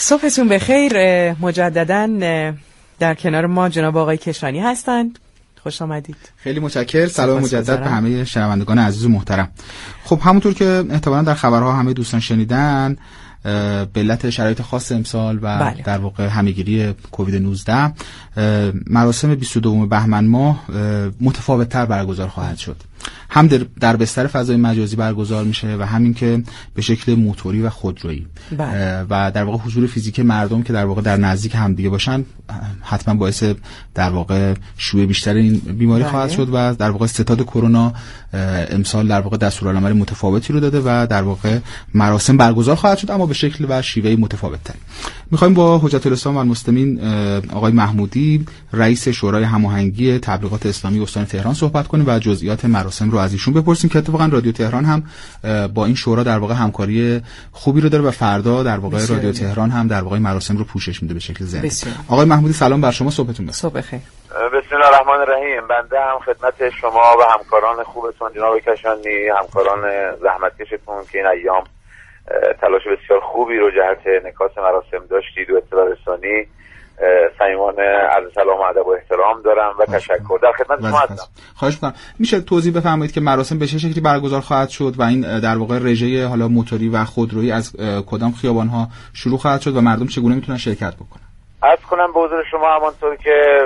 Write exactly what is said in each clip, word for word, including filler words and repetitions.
صبحتون بخیر. مجدداً در کنار ما جناب آقای کشانی هستند. خوش آمدید. خیلی متشکرم. سلام مجدد به همه شنوندگان عزیز و محترم. خب همونطور که احتمالاً در خبرها همه دوستان شنیدن، به علت شرایط خاص امسال و بله. در واقع همهگیری کووید نوزده مراسم بیست و دوم بهمن ماه متفاوت‌تر برگزار خواهد شد. هم در بستر فضای مجازی برگزار میشه و همین که به شکل موتوری و خودرویی و در واقع حضور فیزیک مردم که در واقع در نزدیک همدیگه باشن حتما باعث در واقع شیوع بیشتر این بیماری بله. خواهد شد و در واقع ستاد کرونا امسال در واقع دستورالعمل متفاوتی رو داده و در واقع مراسم برگزار خواهد شد، اما به شکل و شیوه متفاوت‌تر. می‌خوایم با حجت الاسلام و المسلمین آقای محمودی رئیس شورای هماهنگی تبلیغات اسلامی استان تهران صحبت کنیم و جزئیات مراسم رو از ایشون بپرسیم که اتفاقا رادیو تهران هم با این شورا در واقع همکاری خوبی رو داره و فردا در واقع بسیار. رادیو تهران هم در واقع مراسم رو پوشش میده به شکل زنده. آقای محمودی سلام بر شما، صبحتون بخیر. صبح بخیر. بسم الله الرحمن الرحیم. بنده هم خدمت شما و همکاران خوبتون جناب کشانی، همکاران زحمتکشتون که این ایام تلاش بسیار خوبی رو جهت نکات مراسم داشتید و اطلاع رسانی، صمیمانه عرض سلام و ادب و احترام دارم و تشکر. در خدمت شما هستم. خواهش می‌کنم میشه توضیح بفرمایید که مراسم به چه شکلی برگزار خواهد شد و این در واقع رژه حالا موتوری و خودرویی از کدام خیابان‌ها شروع خواهد شد و مردم چگونه میتونن شرکت بکنن؟ عرض کنم به حضور شما همانطور که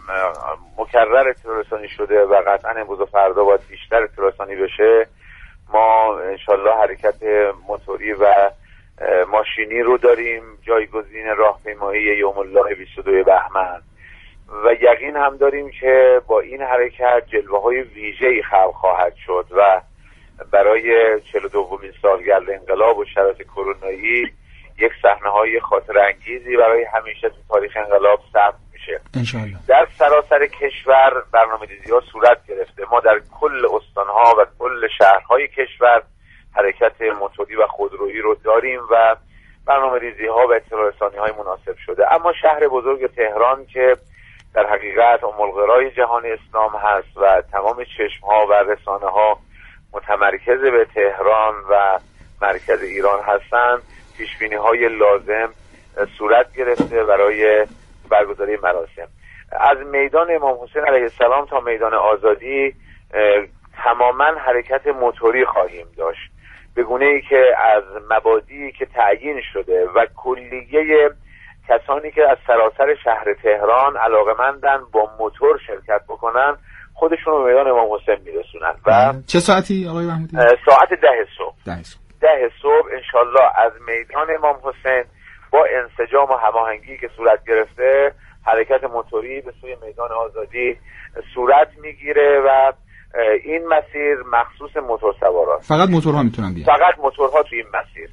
مکرر اطلاع رسانی شده و قطعا امروز و فردا باید بیشتر اطلاع رسانی بشه، ما انشالله حرکت موتوری و ماشینی رو داریم جایگزین راهپیمایی یوم الله بیست و دو بهمن و یقین هم داریم که با این حرکت جلوه‌های ویژه‌ای خلق خواهد شد و برای چهل و دومین سالگرد انقلاب و شرایط کرونایی یک صحنه‌های خاطر انگیزی برای همیشه تو تاریخ انقلاب ثبت میشه. انشالله. در سراسر کشور برنامه‌ریزی‌ها صورت گرفته. ما در کل استان‌ها و کل شهرهای کشور حرکت موتوری و خودرویی رو داریم و برنامه‌ریزی‌ها و اطلاع رسانی‌های مناسب شده. اما شهر بزرگ تهران که در حقیقت ام القرای جهان اسلام هست و تمام چشم‌ها و رسانه‌ها متمرکز به تهران و مرکز ایران هستند، پیش‌بینی‌های لازم صورت گرفته برای برگزاری مراسم. از میدان امام حسین علیه السلام تا میدان آزادی تماماً حرکت موتوری خواهیم داشت، به گونه‌ای که از مبادی که تعیین شده و کلیه کسانی که از سراسر شهر تهران علاقه‌مندن با موتور شرکت بکنن خودشون رو میدان امام حسین میرسونن. و چه ساعتی آقای محمودی؟ ساعت ده صبح. ده صبح. ده صبح انشالله از میدان امام حسین با انسجام و هماهنگی که صورت گرفته حرکت موتوری به سوی میدان آزادی صورت میگیره و این مسیر مخصوص موتور سواراست. فقط موتورها میتونن بیان. فقط موتورها تو این مسیر.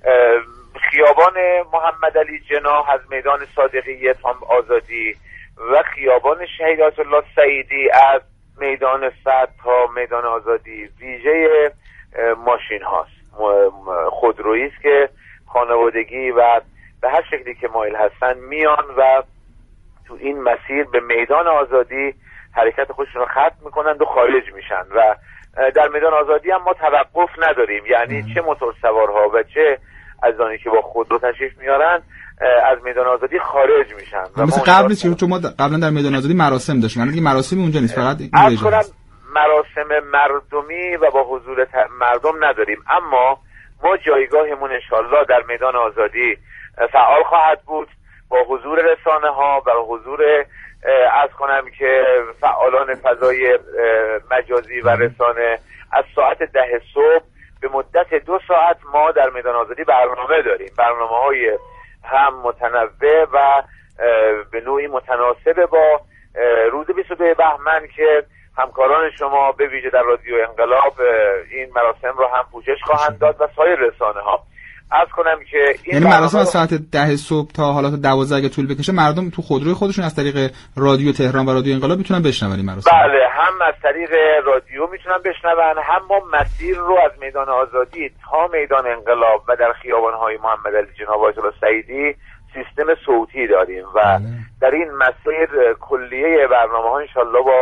خیابان محمد علی جناح از میدان صادقیه تا آزادی و خیابان شهید آیت الله سعیدی از میدان صد تا میدان آزادی ویژه ماشین هاست، خودرویی است که خانوادگی و به هر شکلی که مایل هستن میان و تو این مسیر به میدان آزادی حرکت خودشون رو ختم میکنند و خارج میشن و در میدان آزادی هم ما توقف نداریم، یعنی ام. چه موتور سوارها و چه عزیزانی که با خودرو تشریف میارن از میدان آزادی خارج میشن. و مثل قبل چون چون ما قبلا در میدان آزادی مراسم داشتیم، الان دیگه مراسمی اونجا نیست، فقط این رژه است. مراسم مردمی و با حضور مردم نداریم، اما ما جایگاهمون انشالله در میدان آزادی فعال خواهد بود با حضور رسانه ها و حضور از کنم که فعالان فضای مجازی و رسانه. از ساعت ده صبح به مدت دو ساعت ما در میدان آزادی برنامه داریم، برنامه های هم متنوع و به نوعی متناسب با روز بیست و دو بهمن که همکاران شما به ویژه در رادیو انقلاب این مراسم رو هم پوشش خواهند داد و سایر رسانه ها. عرض کنم که این یعنی مراسم از ساعت ده صبح تا حالا تا دوازده اگه طول بکشه مردم تو خودروی خودشون از طریق رادیو تهران و رادیو انقلاب میتونن بشنون این مراسم؟ بله، هم از طریق رادیو میتونن بشنون، هم ما مسیر رو از میدان آزادی تا میدان انقلاب و در خیابان‌های محمد علی جناح و آیت الله سعیدی سیستم صوتی داریم و بله. در این مسیر کلیه برنامه‌ها ان شاءالله با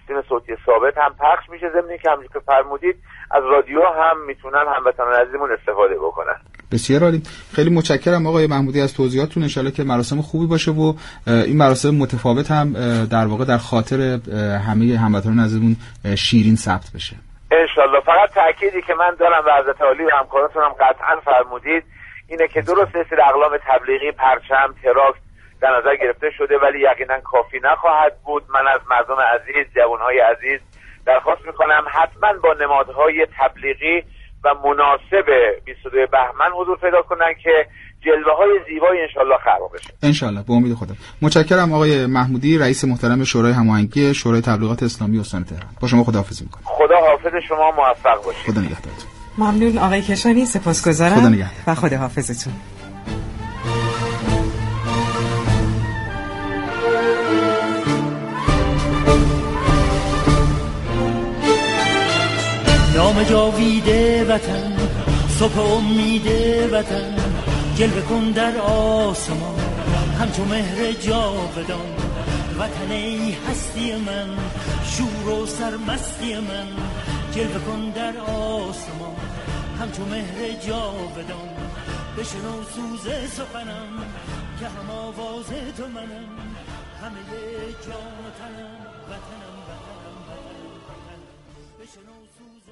سیستم صوتی ثابت هم پخش میشه، ضمن که همونجوری که فرمودید از رادیو هم میتونن هموطنان عزیزمون استفاده بکنن. بسیار عالی. خیلی متشکرم آقای محمودی از توضیحاتتون. ان شاءالله که مراسم خوبی باشه و این مراسم متفاوت هم در واقع در خاطر همه هموطنان عزیزمون شیرین ثبت بشه ان شاءالله. فقط تأکیدی که من دارم و حضرت عالی و همکاراتون هم قطعا فرمودید اینه که درست است اقلام تبلیغی، پرچم، تراکت در نظر گرفته شده ولی یقینا کافی نخواهد بود. من از مردم عزیز، جوانهای عزیز درخواست میکنم حتما با نمادهای تبلیغی و مناسب بیست و دو بهمن حضور پیدا کنن که جلوه های زیبایی انشالله خلق بشه. انشالله به امید خدا. متشکرم آقای محمودی، رئیس محترم شورای هماهنگی شورای تبلیغات اسلامی استان تهران. با شما خداحافظی میکنم. خدا حافظ شما، موفق باشید. خدا نگهدارتون. ممنون آقای کشانی، سپاسگزارم. خدا نگهدار و خدا حافظتون. نام جاویده وطن، صبح امید وطن، جلوه کن در آسمان همچو مهر جاودان. وطن ای هستی من، شور و سرمستی من، جلوه کن در آسمان همچو مهر جاودان. بشنو سوز سخنم که هم آواز تو منم، همه جان و تنم، وطنم وطنم وطنم وطنم. بشنو سوز